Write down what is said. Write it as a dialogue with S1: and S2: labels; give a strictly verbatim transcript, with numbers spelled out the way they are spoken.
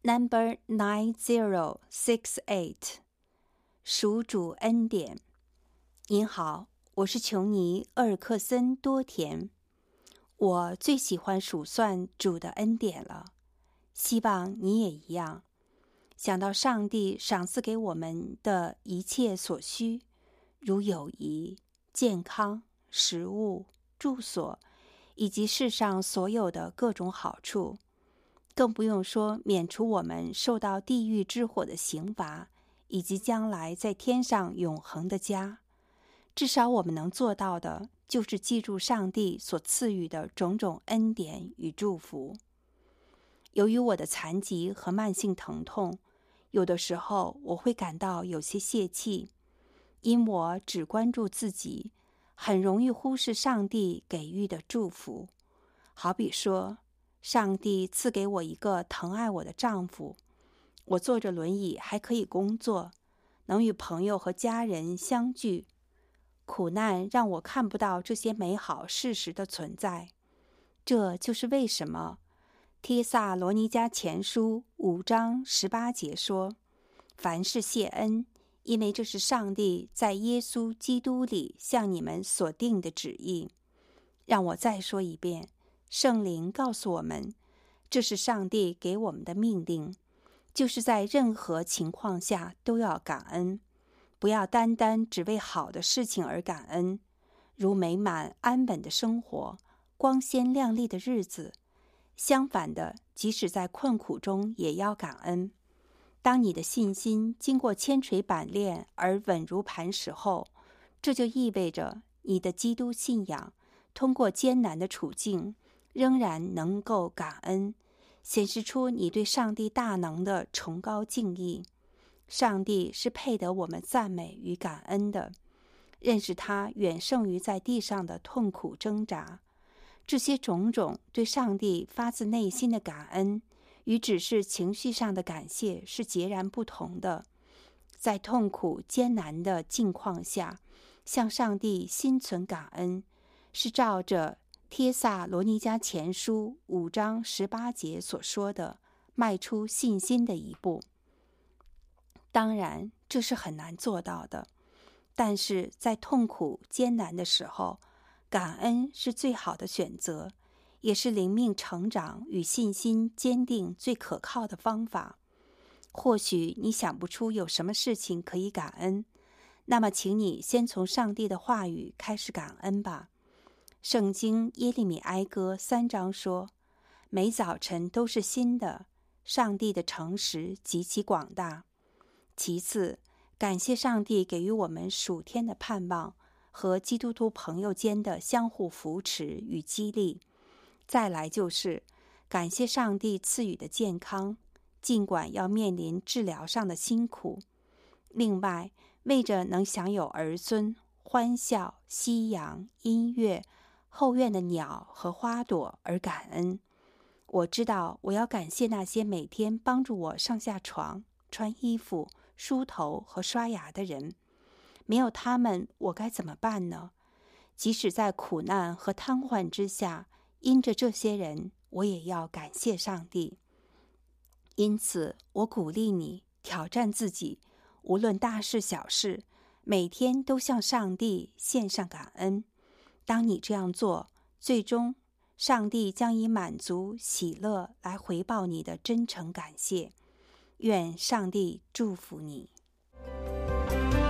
S1: Number nine zero six eight， 属主恩典。您好，我是琼尼·厄尔克森多田。我最喜欢数算主的恩典了，希望你也一样。想到上帝赏赐给我们的一切所需，如友谊、健康、食物、住所，以及世上所有的各种好处，更不用说免除我们受到地狱之火的刑罚，以及将来在天上永恒的家。至少我们能做到的，就是记住上帝所赐予的种种恩典与祝福。由于我的残疾和慢性疼痛，有的时候我会感到有些泄气，因我只关注自己，很容易忽视上帝给予的祝福。好比说，上帝赐给我一个疼爱我的丈夫，我坐着轮椅还可以工作，能与朋友和家人相聚。苦难让我看不到这些美好事实的存在。这就是为什么帖撒罗尼迦前书五章十八节说，凡事谢恩，因为这是上帝在耶稣基督里向你们所定的旨意。让我再说一遍，圣灵告诉我们，这是上帝给我们的命令，就是在任何情况下都要感恩，不要单单只为好的事情而感恩，如美满安稳的生活、光鲜亮丽的日子。相反的，即使在困苦中也要感恩。当你的信心经过千锤百炼而稳如磐石后，这就意味着你的基督信仰通过艰难的处境仍然能够感恩，显示出你对上帝大能的崇高敬意。上帝是配得我们赞美与感恩的，认识他远胜于在地上的痛苦挣扎。这些种种对上帝发自内心的感恩，与只是情绪上的感谢是截然不同的。在痛苦艰难的境况下，向上帝心存感恩，是照着帖撒罗尼迦前书五章十八节所说的，迈出信心的一步。当然，这是很难做到的，但是在痛苦艰难的时候，感恩是最好的选择，也是灵命成长与信心坚定最可靠的方法。或许你想不出有什么事情可以感恩，那么请你先从上帝的话语开始感恩吧。圣经耶利米哀歌三章说，每早晨都是新的，上帝的诚实极其广大。其次，感谢上帝给予我们属天的盼望和基督徒朋友间的相互扶持与激励。再来就是感谢上帝赐予的健康，尽管要面临治疗上的辛苦。另外，为着能享有儿孙、欢笑、夕阳、音乐、后院的鸟和花朵而感恩。我知道我要感谢那些每天帮助我上下床、穿衣服、梳头和刷牙的人。没有他们，我该怎么办呢？即使在苦难和瘫痪之下，因着这些人，我也要感谢上帝。因此，我鼓励你挑战自己，无论大事小事，每天都向上帝献上感恩。当你这样做，最终上帝将以满足、喜乐来回报你的真诚感谢。愿上帝祝福你。